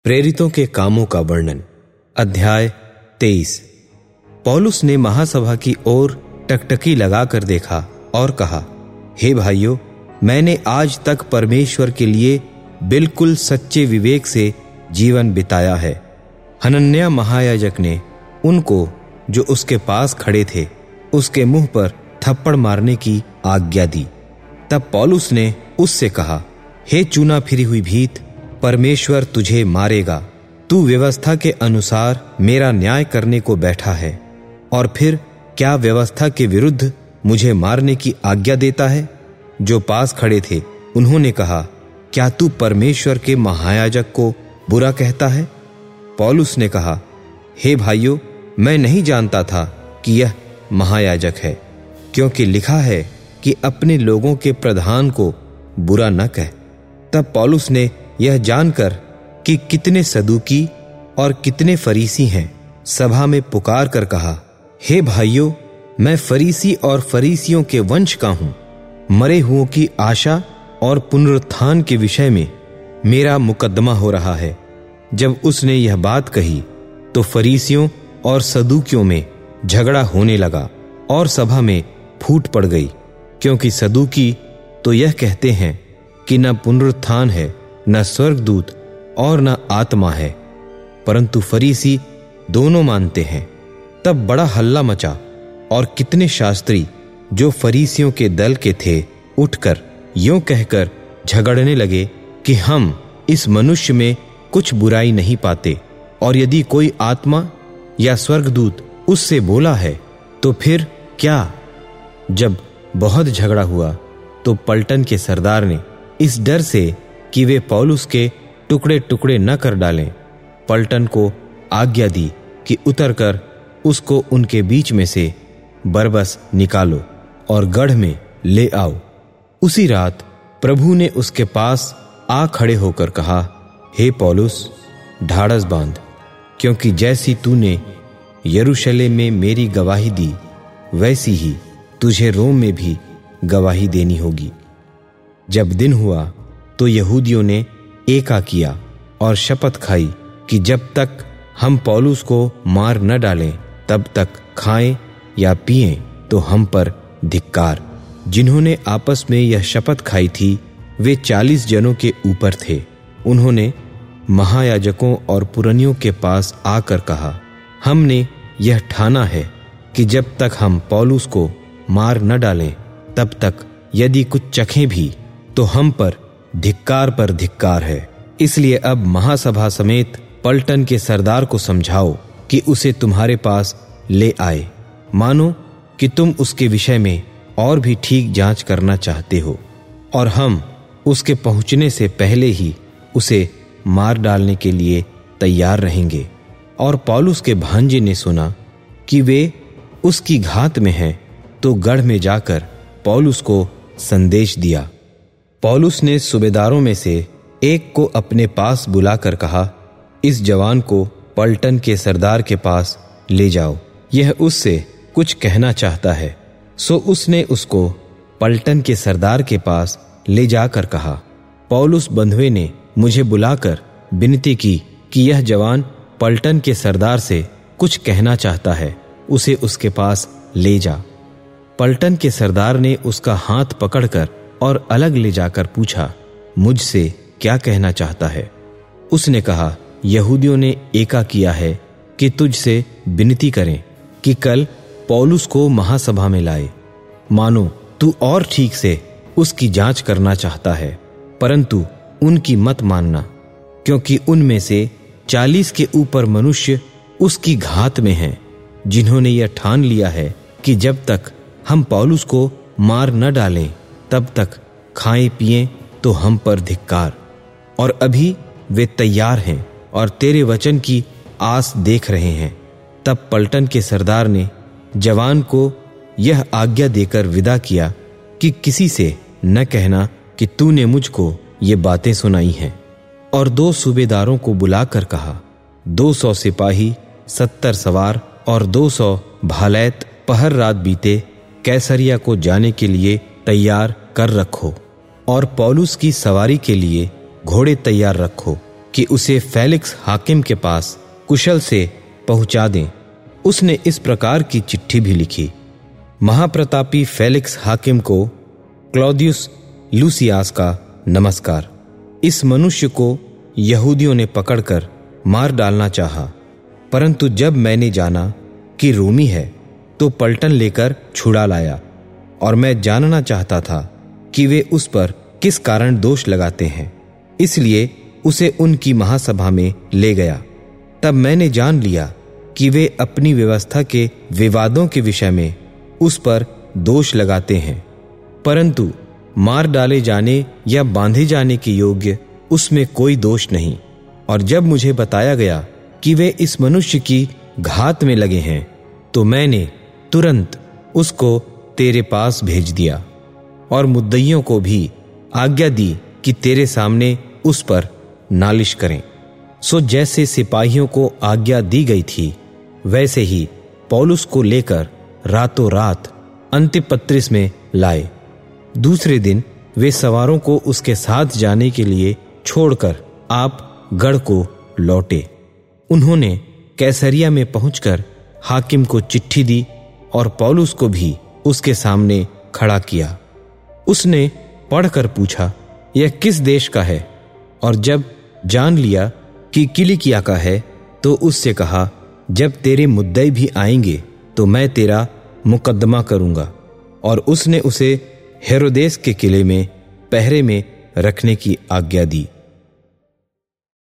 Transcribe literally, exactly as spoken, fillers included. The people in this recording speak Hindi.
प्रेरितों के कामों का वर्णन। अध्याय तेईस। पौलुस ने महासभा की ओर टकटकी लगाकर देखा और कहा, हे भाइयों, मैंने आज तक परमेश्वर के लिए बिल्कुल सच्चे विवेक से जीवन बिताया है। हनन्याह महायाजक ने उनको, जो उसके पास खड़े थे, उसके मुंह पर थप्पड़ मारने की आज्ञा दी। तब पौलुस ने उससे कहा, हे चुना फिरी हुई भीत, परमेश्वर तुझे मारेगा। तू व्यवस्था के अनुसार मेरा न्याय करने को बैठा है, और फिर क्या व्यवस्था के विरुद्ध मुझे मारने की आज्ञा देता है? जो पास खड़े थे उन्होंने कहा, क्या तू परमेश्वर के महायाजक को बुरा कहता है? पौलुस ने कहा, हे भाइयों, मैं नहीं जानता था कि यह महायाजक है, क्योंकि लिखा है कि अपने लोगों के प्रधान को बुरा न कह। तब पौलुस ने यह जानकर कि कितने सदूकी और कितने फरीसी हैं, सभा में पुकार कर कहा, हे भाइयों, मैं फरीसी और फरीसियों के वंश का हूं। मरे हुओं की आशा और पुनरुत्थान के विषय में मेरा मुकदमा हो रहा है। जब उसने यह बात कही तो फरीसियों और सदूकियों में झगड़ा होने लगा और सभा में फूट पड़ गई, क्योंकि सदूकी तो यह कहते हैं कि न पुनरुत्थान है, न स्वर्गदूत और न आत्मा है, परंतु फरीसी दोनों मानते हैं। तब बड़ा हल्ला मचा और कितने शास्त्री जो फरीसियों के दल के थे उठकर यों कहकर झगड़ने लगे कि हम इस मनुष्य में कुछ बुराई नहीं पाते, और यदि कोई आत्मा या स्वर्गदूत उससे बोला है तो फिर क्या? जब बहुत झगड़ा हुआ तो पलटन के सरदार ने इस डर से कि वे पौलुस के टुकड़े टुकड़े न कर डालें, पलटन को आज्ञा दी कि उतरकर उसको उनके बीच में से बरबस निकालो और गढ़ में ले आओ। उसी रात प्रभु ने उसके पास आ खड़े होकर कहा, हे पौलुस, ढाढ़स बांध, क्योंकि जैसी तूने यरूशलेम में मेरी गवाही दी, वैसी ही तुझे रोम में भी गवाही देनी होगी। जब दिन हुआ तो यहूदियों ने एका किया और शपथ खाई कि जब तक हम पौलुस को मार न डालें तब तक खाएं या पिएं तो हम पर धिक्कार। जिन्होंने आपस में यह शपथ खाई थी वे चालीस जनों के ऊपर थे। उन्होंने महायाजकों और पुरनियों के पास आकर कहा, हमने यह ठाना है कि जब तक हम पौलुस को मार न डालें तब तक यदि कुछ चखें भी तो हम पर धिक्कार पर धिक्कार है। इसलिए अब महासभा समेत पलटन के सरदार को समझाओ कि उसे तुम्हारे पास ले आए, मानो कि तुम उसके विषय में और भी ठीक जांच करना चाहते हो, और हम उसके पहुंचने से पहले ही उसे मार डालने के लिए तैयार रहेंगे। और पौलुस के भांजे ने सुना कि वे उसकी घात में हैं, तो गढ़ में जाकर पौलुस को संदेश दिया। पौलुस ने सूबेदारों में से एक को अपने पास बुलाकर कहा, इस जवान को पलटन के सरदार के पास ले जाओ, यह उससे कुछ कहना चाहता है। सो उसने उसको पलटन के सरदार के पास ले जाकर कहा, पौलुस बंधुए ने मुझे बुलाकर विनती की कि यह जवान पलटन के सरदार से कुछ कहना चाहता है, उसे उसके पास ले जा। पलटन के सरदार ने उसका हाथ पकड़कर और अलग ले जाकर पूछा, मुझसे क्या कहना चाहता है? उसने कहा, यहूदियों ने एका किया है कि तुझसे विनती करें कि कल पौलुस को महासभा में लाए, मानो तू और ठीक से उसकी जांच करना चाहता है, परंतु उनकी मत मानना, क्योंकि उनमें से चालीस के ऊपर मनुष्य उसकी घात में हैं, जिन्होंने यह ठान लिया है कि जब तक हम पौलुस को मार न डालें तब तक खाएं पिएं तो हम पर धिक्कार। और अभी वे तैयार हैं और तेरे वचन की आस देख रहे हैं। तब पलटन के सरदार ने जवान को यह आज्ञा देकर विदा किया कि किसी से न कहना कि तूने मुझको ये बातें सुनाई हैं। और दो सूबेदारों को बुलाकर कहा, दो सौ सिपाही, सत्तर सवार और दो सौ भालैत पहर रात बीते कैसरिया को जाने के लिए तैयार कर रखो, और पौलुस की सवारी के लिए घोड़े तैयार रखो, कि उसे फेलिक्स हाकिम के पास कुशल से पहुंचा दें। उसने इस प्रकार की चिट्ठी भी लिखी। महाप्रतापी फेलिक्स हाकिम को क्लौदियुस लूसियास का नमस्कार। इस मनुष्य को यहूदियों ने पकड़कर मार डालना चाहा, परंतु जब मैंने जाना कि रोमी है तो पलटन लेकर छुड़ा लाया, और मैं जानना चाहता था कि वे उस पर किस कारण दोष लगाते हैं, इसलिए उसे उनकी महासभा में ले गया। तब मैंने जान लिया कि वे अपनी व्यवस्था के विवादों के विषय में उस पर दोष लगाते हैं, परंतु मार डाले जाने या बांधे जाने के योग्य उसमें कोई दोष नहीं। और जब मुझे बताया गया कि वे इस मनुष्य की घात में लगे हैं, तो मैंने तुरंत उसको तेरे पास भेज दिया और मुद्दइयों को भी आज्ञा दी कि तेरे सामने उस पर नालिश करें। सो जैसे सिपाहियों को आज्ञा दी गई थी, वैसे ही पौलुस को लेकर रातों रात अंतिपत्रिस में लाए। दूसरे दिन वे सवारों को उसके साथ जाने के लिए छोड़कर आप गढ़ को लौटे। उन्होंने कैसरिया में पहुंचकर हाकिम को चिट्ठी दी और पौलुस को भी उसके सामने खड़ा किया। उसने पढ़कर पूछा, यह किस देश का है? और जब जान लिया कि किलिकिया का है, तो उससे कहा, जब तेरे मुद्दई भी आएंगे तो मैं तेरा मुकद्दमा करूंगा। और उसने उसे हेरोदेस के किले में पहरे में रखने की आज्ञा दी।